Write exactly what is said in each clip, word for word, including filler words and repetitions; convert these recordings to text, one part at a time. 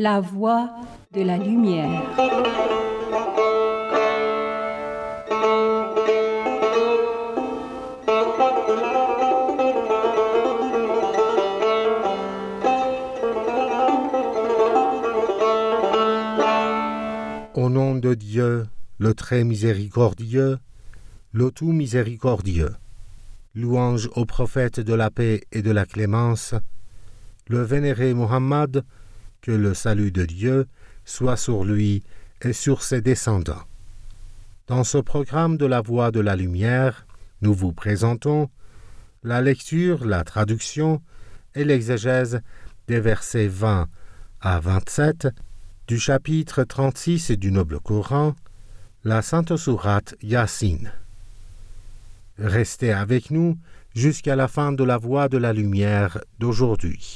La voie de la lumière. Au nom de Dieu, le très miséricordieux, le tout miséricordieux. Louange au prophète de la paix et de la clémence, le vénéré Mohammed, que le salut de Dieu soit sur lui et sur ses descendants. Dans ce programme de la Voie de la Lumière, nous vous présentons la lecture, la traduction et l'exégèse des versets vingt à vingt-sept du chapitre trente-six du Noble Coran, la Sainte Sourate Yassine. Restez avec nous jusqu'à la fin de la Voie de la Lumière d'aujourd'hui.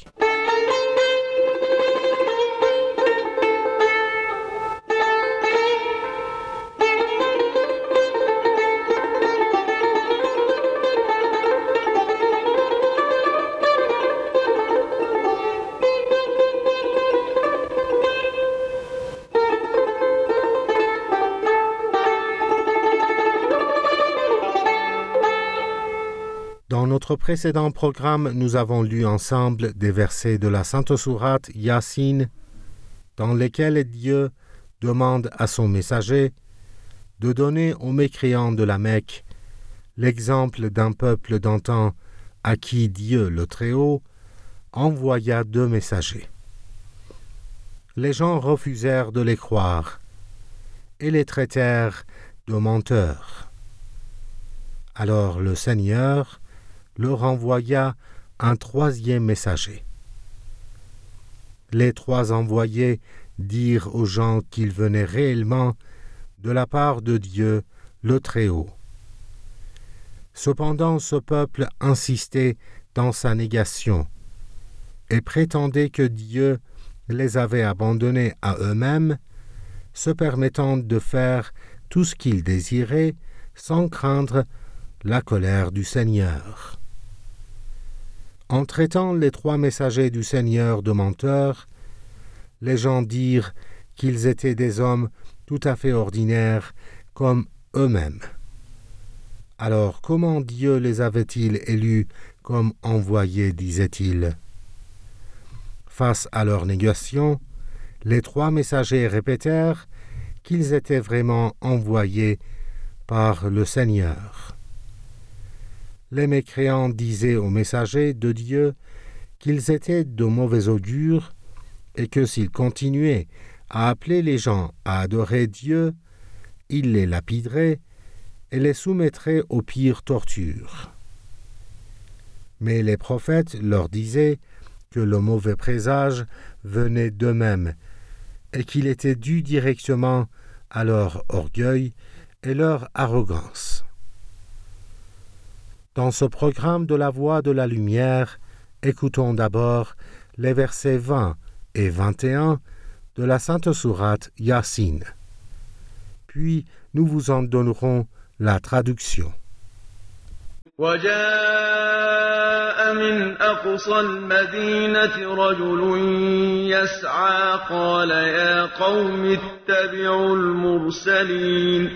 Dans notre précédent programme, nous avons lu ensemble des versets de la Sainte Sourate Yassine, dans lesquels Dieu demande à son messager de donner aux mécréants de la Mecque l'exemple d'un peuple d'antan à qui Dieu le Très-Haut envoya deux messagers. Les gens refusèrent de les croire et les traitèrent de menteurs. Alors le Seigneur leur envoya un troisième messager. Les trois envoyés dirent aux gens qu'ils venaient réellement de la part de Dieu le Très-Haut. Cependant, ce peuple insistait dans sa négation et prétendait que Dieu les avait abandonnés à eux-mêmes, se permettant de faire tout ce qu'ils désiraient sans craindre la colère du Seigneur. En traitant les trois messagers du Seigneur de menteurs, les gens dirent qu'ils étaient des hommes tout à fait ordinaires comme eux-mêmes. Alors comment Dieu les avait-il élus comme envoyés, disait-il? Face à leur négation, les trois messagers répétèrent qu'ils étaient vraiment envoyés par le Seigneur. Les mécréants disaient aux messagers de Dieu qu'ils étaient de mauvais augure et que s'ils continuaient à appeler les gens à adorer Dieu, il les lapiderait et les soumettrait aux pires tortures. Mais les prophètes leur disaient que le mauvais présage venait d'eux-mêmes et qu'il était dû directement à leur orgueil et leur arrogance. Dans ce programme de la Voie de la Lumière, écoutons d'abord les versets vingt et vingt et un de la Sainte Sourate Yassine. Puis nous vous en donnerons la traduction. وجاء من أقصى المدينة رجل يسعى قال يا قوم اتبعوا المرسلين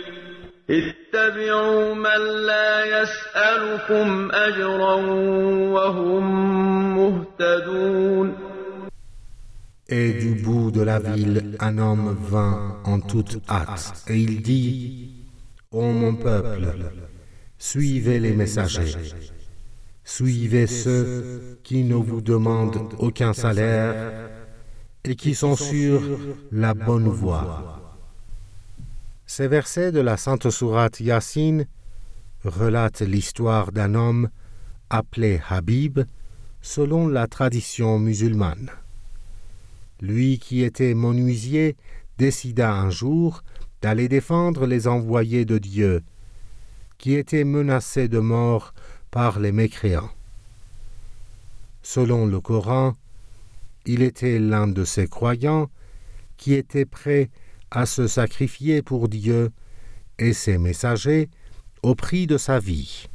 اتبعوا من لا يسألكم أجرا وهم مهتدون. Et du bout de la ville, un homme vint en toute hâte, et il dit, ô mon peuple, suivez les messagers, suivez ceux qui ne vous demandent aucun salaire et qui sont sur la bonne voie. Ces versets de la Sainte Sourate Yassine relatent l'histoire d'un homme appelé Habib selon la tradition musulmane. Lui qui était menuisier décida un jour d'aller défendre les envoyés de Dieu, qui étaient menacés de mort par les mécréants. Selon le Coran, il était l'un de ces croyants qui étaient prêts à se sacrifier pour Dieu et ses messagers au prix de sa vie.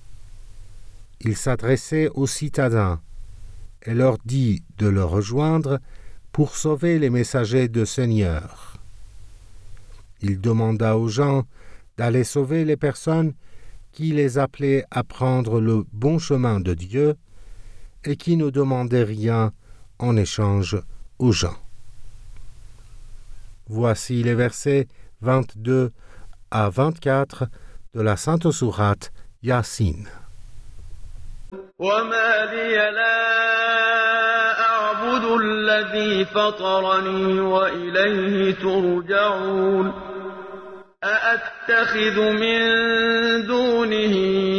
Il s'adressait aux citadins et leur dit de le rejoindre pour sauver les messagers de Seigneur. Il demanda aux gens d'aller sauver les personnes qui les appelaient à prendre le bon chemin de Dieu et qui ne demandaient rien en échange aux gens. Voici les versets vingt-deux à vingt-quatre de la Sainte Sourate Yasin. وما لي لا أعبد الذي فطرني وإليه ترجعون أأتخذ من دونه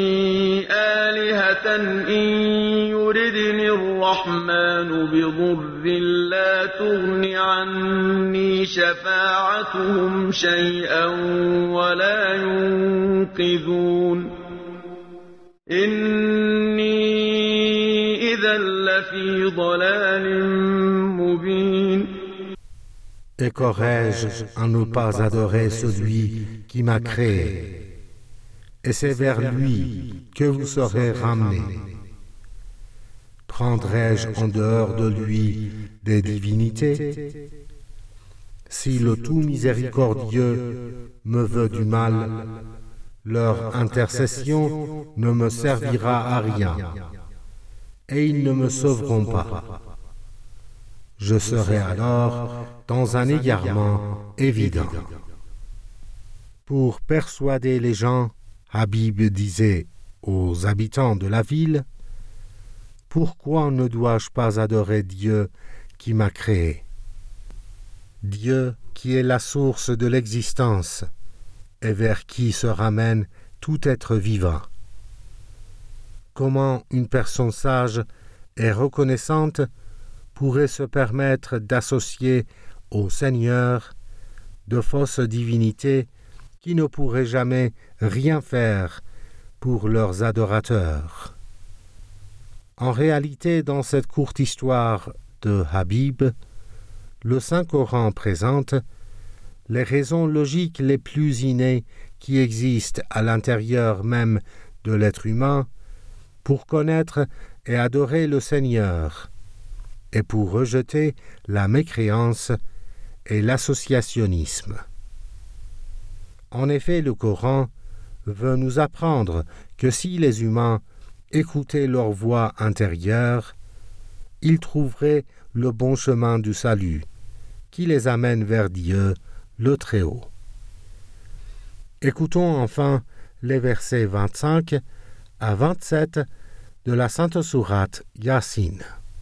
آلهة إن يردني الرحمن بضر لا تغن عني شفاعتهم شيئا ولا ينقذون إني إذا لفي ضلال مبين. Et qu'aurais-je à ne pas adorer celui qui m'a créé? Et c'est vers lui que vous serez ramenés. Prendrai-je en dehors de lui des divinités? Si le tout miséricordieux me veut du mal, leur intercession ne me servira à rien, et ils ne me sauveront pas. Je serai alors dans un égarement évident. Pour persuader les gens, Habib disait aux habitants de la ville, « Pourquoi ne dois-je pas adorer Dieu qui m'a créé? Dieu qui est la source de l'existence et vers qui se ramène tout être vivant. Comment une personne sage et reconnaissante pourrait se permettre d'associer au Seigneur de fausses divinités qui ne pourraient jamais rien faire pour leurs adorateurs. » En réalité, dans cette courte histoire de Habib, le Saint-Coran présente les raisons logiques les plus innées qui existent à l'intérieur même de l'être humain pour connaître et adorer le Seigneur, et pour rejeter la mécréance et l'associationnisme. En effet, le Coran veut nous apprendre que si les humains écoutaient leur voix intérieure, ils trouveraient le bon chemin du salut, qui les amène vers Dieu, le Très-Haut. Écoutons enfin les versets vingt-cinq à vingt-sept de la Sainte Sourate Yasin.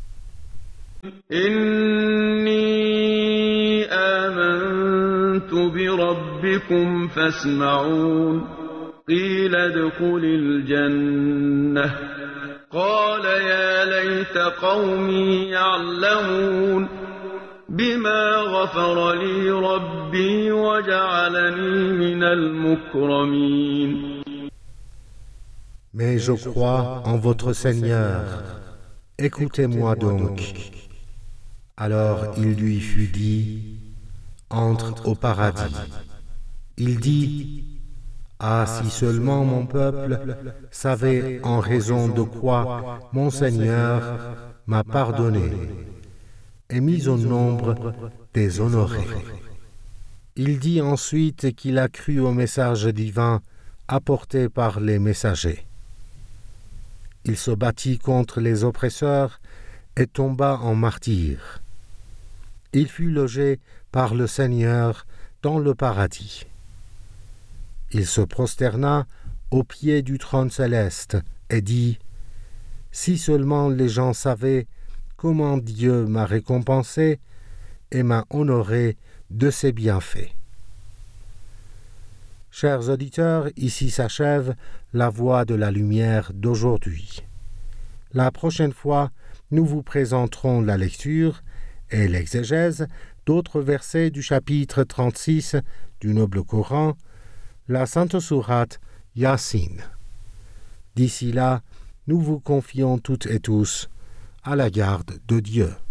إني آمنت بربكم فاسمعون قيل ادخل الجنة قال يا ليت قومي يعلمون بما غفر لي ربي وجعلني من المكرمين. Mais je crois en votre Seigneur. Écoutez-moi donc. Alors il lui fut dit, entre au paradis. Il dit, ah, si seulement mon peuple savait en raison de quoi mon Seigneur m'a pardonné et mis au nombre des honorés. Il dit ensuite qu'il a cru au message divin apporté par les messagers. Il se battit contre les oppresseurs et tomba en martyr. Il fut logé par le Seigneur dans le paradis. Il se prosterna au pied du trône céleste et dit, « Si seulement les gens savaient comment Dieu m'a récompensé et m'a honoré de ses bienfaits. » Chers auditeurs, ici s'achève la voix de la lumière d'aujourd'hui. La prochaine fois, nous vous présenterons la lecture et l'exégèse d'autres versets du chapitre trente-six du Noble Coran, la Sainte Sourate Yasin. D'ici là, nous vous confions toutes et tous à la garde de Dieu.